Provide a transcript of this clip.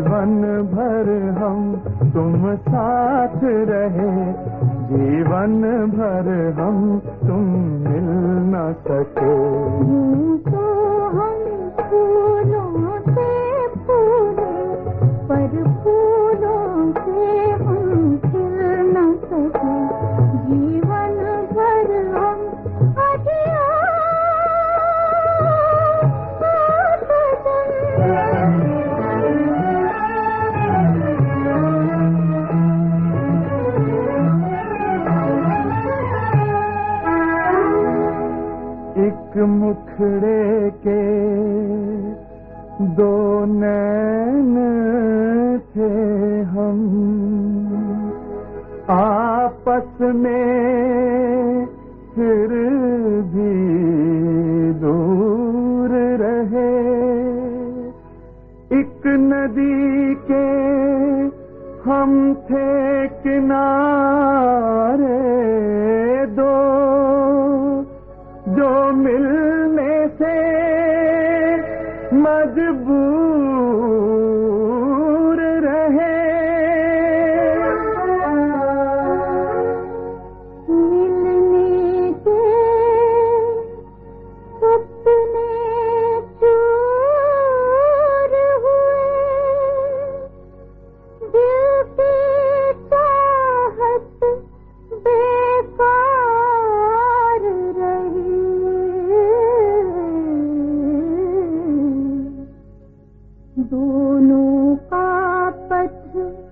जीवन भर हम तुम साथ रहे, जीवन भर हम तुम मिल न सके। तो हम फूलों से फूले, पर फूलों से हम खिल न सके। जीवन भर हम एक मुखड़े के दो नैन थे हम, आपस में फिर भी दूर रहे। एक नदी के हम थे किनारे दो, जो मिलने से मजबूर रहे। मिलने के सपने चूर हुए, दिल की चाहत बेकार रही। दोनों का पथ